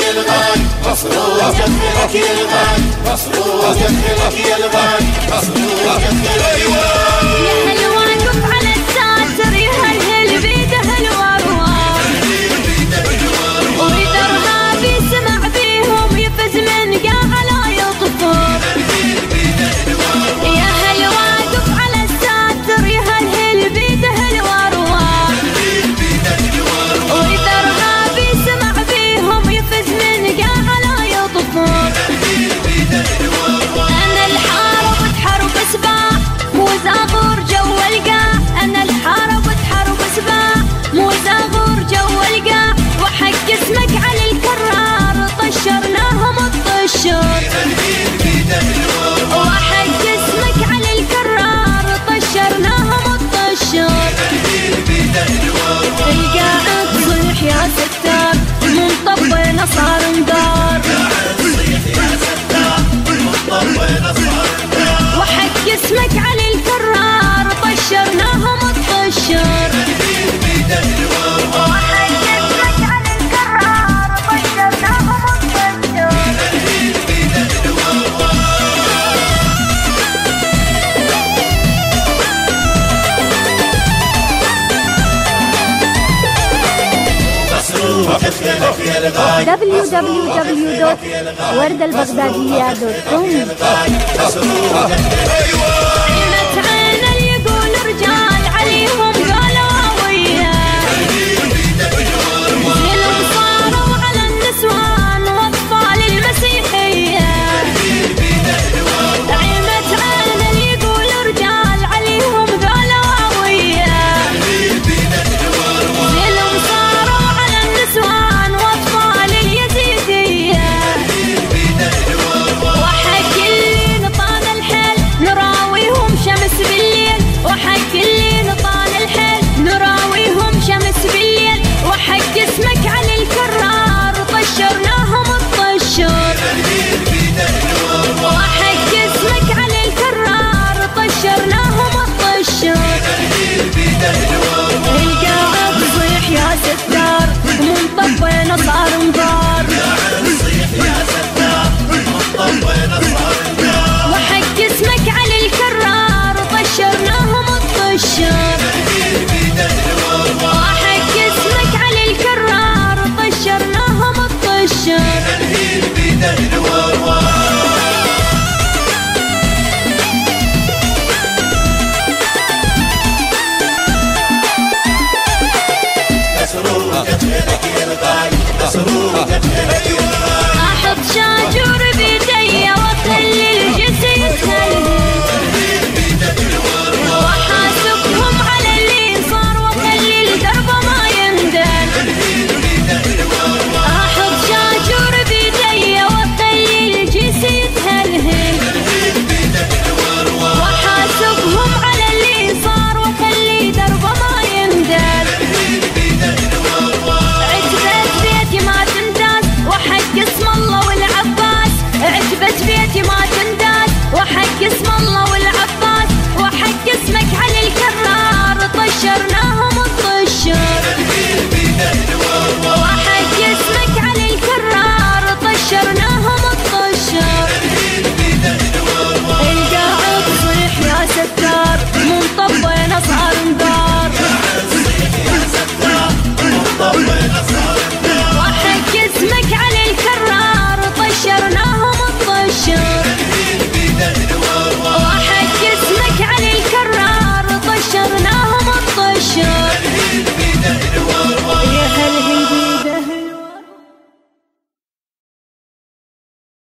يا الغالي مصروف جدلك يا الغالي مصروف جدلك يا الغالي مصروف جدلك يا الواقف على الساتر يهلهل بيده الوروار وإذا رهابي سمع بيهم يفز من قاع لا يطفر يا هل واقف على الساتر يهلهل بيده الوروار وإذا رهابي سمع بيهم يفز من قاع لا يطفر أنا الحارب تحارب سباع مو زاغر جو القاع أنا الحارب تحارب سباع مو زاغر جو القاع وحق اسمك على الكرار طشرناهم الطشر وحق اسمك على الكرار طشرناهم الطشر القاع تصيح يا ستار منطبنا صار مدار وحق اسمك على الكرار طشرناهم الطشر وحق اسمك على الكرار طشرناهم الطشر www.wردالبغدادية.com عينت عين اللي يقول رجال عليهم قالوا وياه زلم صاروا على النسوان واطفال المسيحية عينت عين اللي يقول رجال عليهم قالوا وياه زلم صاروا على النسوان واطفال اليزيدية وحق اللي نطال الحيل نراويهم شمس بالليل وحق اللي نطال الحيل نراويهم شمس بالليل وحق اسمك على الكرار طشرناهم الطشر وحق اسمك على الكرار طشرناهم الطشر القاع تصيح يا ستار منطبنا صار مدار وحق اسمك على الكرار طشرناهم الطشر وحق اسمك على الكرار طشرناهم الطشر احط شاجور بيدي واخلي الجسم يتهلهل وحاسبهم على اللي صار واخلي الدرب ما يندل احط شاجور بيدي واخلي الجسم يتهلهل وحاسبهم على اللي صار واخلي درب ما يندل عتبت بيتي ما تنداس وحق اسم الله والعباس عتبت بيتي ما تنداس وحق اسم الله والعباس وحق اسمك على الكرار طشرناهم